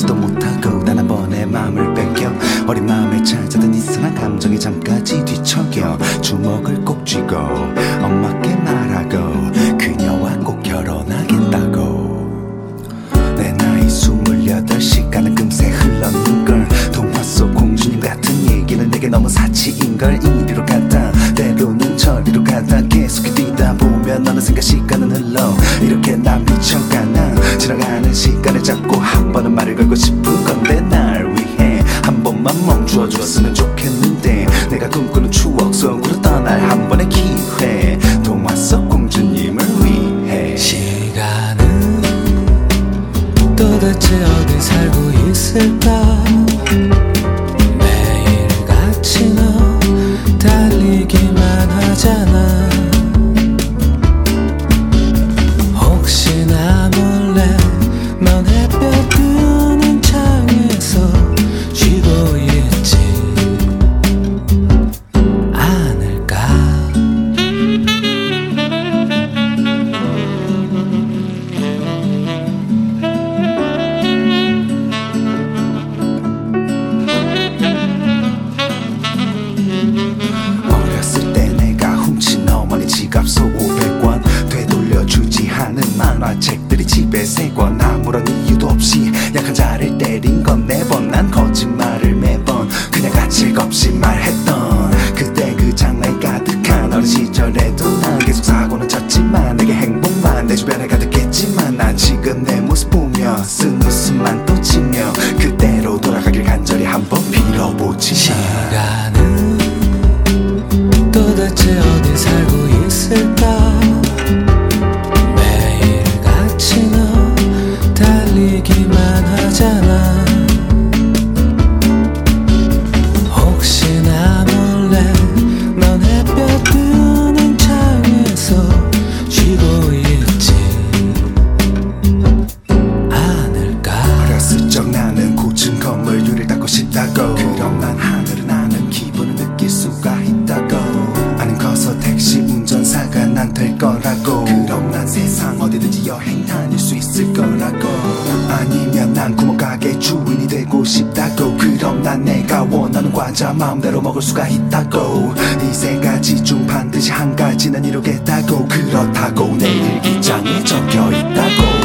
알지도 못하고 단 한 번의 마음을 뺏겨 어린 마음에 찾아든 이상한 감정이 잠까지 뒤척여 주먹을 꼭 쥐고 엄마께 말하고 그녀와 꼭 결혼하겠다고. 내 나이 28 시간은 금세 흘렀는걸. 동화 속 공주님 같은 얘기는 내게 너무 사치인걸. 이리로 가다 때로는 저리로 가다 계속 뛰다 보면 어느샌가 시간은 흘러. 이렇게 난 미쳐가나. 지나가는 시간을 잡고 한 번은 말을 걸고 싶은 건데 날 위해 한 번만 멈추어 주었으면 좋겠는데. 내가 꿈꾸는 추억 속으로 떠날 한 번의 기회. 동화 속 공주님을 위해. 시간은 도대체 어디 살고 있을까. 매일같이 너 달리기만 하잖아. 혹시나 몰래 넌 햇볕 드는 창에서 쉬고 있지 않을까. 어렸을 때 내가 훔친 어머니 지갑 속 500원 되돌려주지 않은 만화책들이 집에 3권. 아무런 이유도 없이 약한 자를 때린 건 4번. 난 거짓말을 매번 그냥 가책 없이 말했던 그때 그 장난이 가득한 어린 시절에도 난 계속 사고는 쳤지만 내게 행복만 내 주변에 가득했지만 난 지금 내 모습 보며 쓴 웃음만 또 지며 그대로 돌아가길 간절히 한번 빌어보지. 시간은 도대체 어디 살고 있을까. 매일같이 너 달리기만 하잖아. 혹시나 몰래 넌 햇볕 드는 창에서 쉬고 있지 않을까. 어렸을 적 나는 고층 건물 유리를 닦고 싶다고. 그럼 난 하늘을 나는 기분을 느낄 수가 있다고. 아님 커서 택시 운전사가 난 될 거라고. 그럼 난 세상 어디든지 여행 다닐 수 있을 거라고. 아니면 난 구멍가게 주인이 되고 싶다고. 그럼 난 내가 원하는 과자 마음대로 먹을 수가 있다고. 이 3가지 중 반드시 한 가지는 이루겠다고. 그렇다고 내 일기장에 적혀 있다고.